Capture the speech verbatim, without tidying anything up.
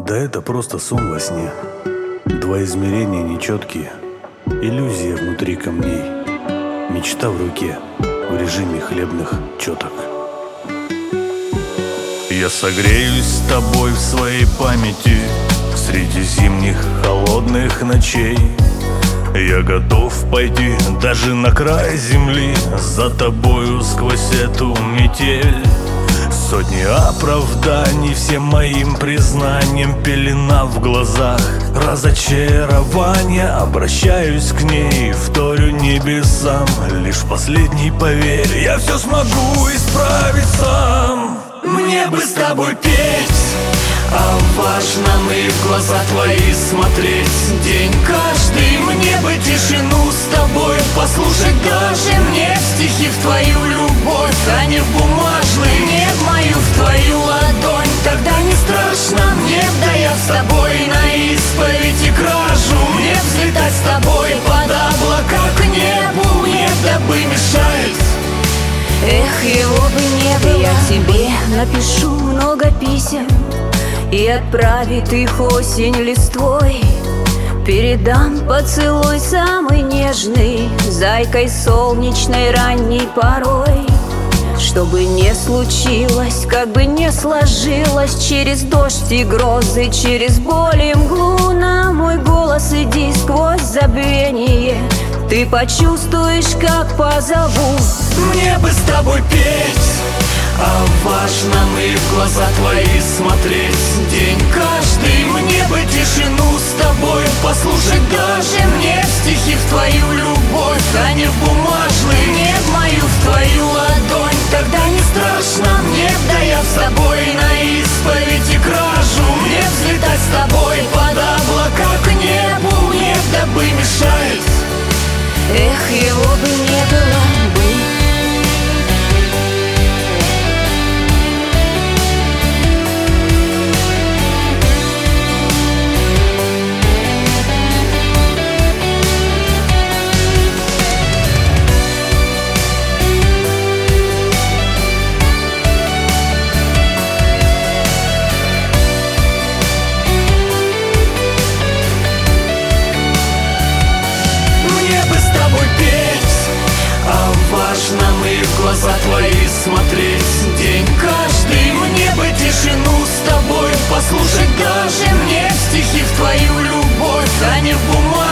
Да это просто сон во сне. Два измерения нечеткие, иллюзия внутри камней, мечта в руке в режиме хлебных четок. Я согреюсь с тобой в своей памяти среди зимних холодных ночей. Я готов пойти даже на край земли за тобою сквозь эту метель. Сотни оправданий всем моим признанием, пелена в глазах, разочарование. Обращаюсь к ней, вторю небесам, лишь последний поверь, я все смогу исправить сам. Мне бы с тобой петь о важном и в глаза твои смотреть день каждый. Мне бы тишину с тобой послушать, даже мне в стихи в твою любовь, а не в бумажный, не в мою, в твою ладонь. Тогда не страшно мне, да я с тобой на исповедь и кражу. Мне взлетать с тобой под облака к небу, мне дабы мешает. Эх, его бы не было. Я тебе напишу много писем и отправит их осень листвой. Передам поцелуй самый нежный зайкой солнечной ранней порой. Что бы ни случилось, как бы ни сложилось, через дождь и грозы, через боль и мглу, на мой голос иди сквозь забвение, ты почувствуешь, как позову. Мне бы с тобой петь о важном и в глаза твои смотреть день каждый. Мне бы тишину с тобой послушать, даже мне в стихи в твою любовь, а не в бумажный, не в мою, в твою ладонь. Тогда не страшно мне, да я с тобой на исповедь и кражу. Мне взлетать с тобой под облака к небу, мне дабы мешает. Эх, его бы не было бы. Важно и в глаза твои смотреть день каждый. Мне бы тишину с тобой послушать, даже мне в стихи в твою любовь, а не в бумагу.